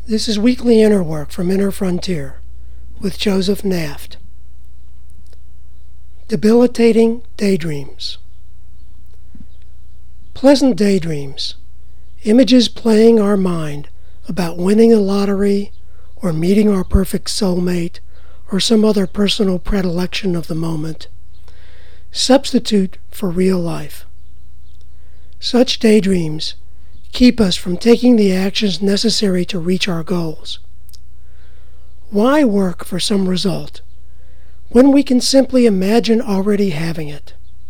This is Weekly Inner Work from Inner Frontier with Joseph Naft. Debilitating daydreams. Pleasant daydreams, images playing our mind about winning the lottery or meeting our perfect soulmate or some other personal predilection of the moment, substitute for real life. Such daydreams keep us from taking the actions necessary to reach our goals. Why work for some result when we can simply imagine already having it?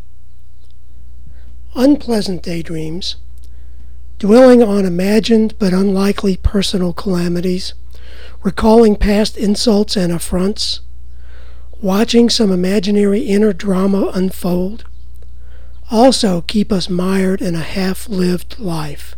Unpleasant daydreams, dwelling on imagined but unlikely personal calamities, recalling past insults and affronts, watching some imaginary inner drama unfold, also keep us mired in a half-lived life.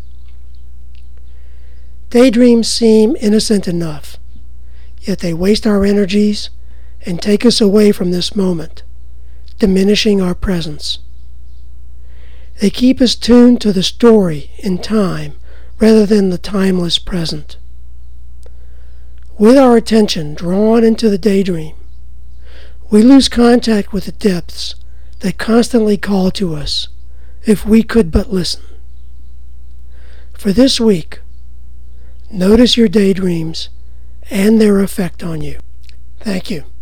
Daydreams seem innocent enough, yet they waste our energies and take us away from this moment, diminishing our presence. They keep us tuned to the story in time rather than the timeless present. With our attention drawn into the daydream, we lose contact with the depths that constantly call to us if we could but listen. For this week, notice your daydreams and their effect on you. Thank you.